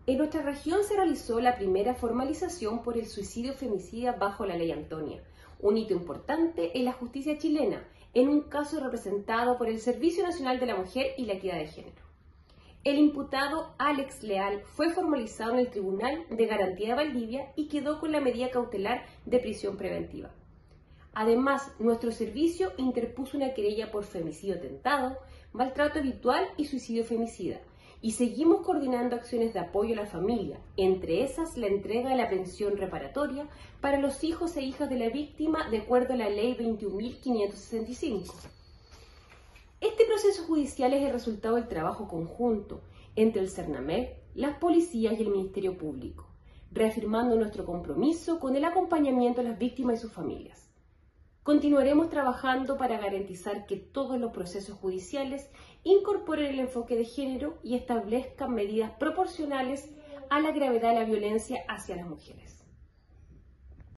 En nuestra región se realizó la primera formalización por el suicidio femicida bajo la Ley Antonia, un hito importante en la justicia chilena, en un caso representado por el Servicio Nacional de la Mujer y la Equidad de Género. El imputado Alex Leal fue formalizado en el Tribunal de Garantía de Valdivia y quedó con la medida cautelar de prisión preventiva. Además, nuestro servicio interpuso una querella por femicidio tentado, maltrato habitual y suicidio femicida, y seguimos coordinando acciones de apoyo a la familia, entre esas la entrega de la pensión reparatoria para los hijos e hijas de la víctima de acuerdo a la Ley 21.565. Este proceso judicial es el resultado del trabajo conjunto entre el CERNAMEC, las policías y el Ministerio Público, reafirmando nuestro compromiso con el acompañamiento a las víctimas y sus familias. Continuaremos trabajando para garantizar que todos los procesos judiciales incorporen el enfoque de género y establezcan medidas proporcionales a la gravedad de la violencia hacia las mujeres.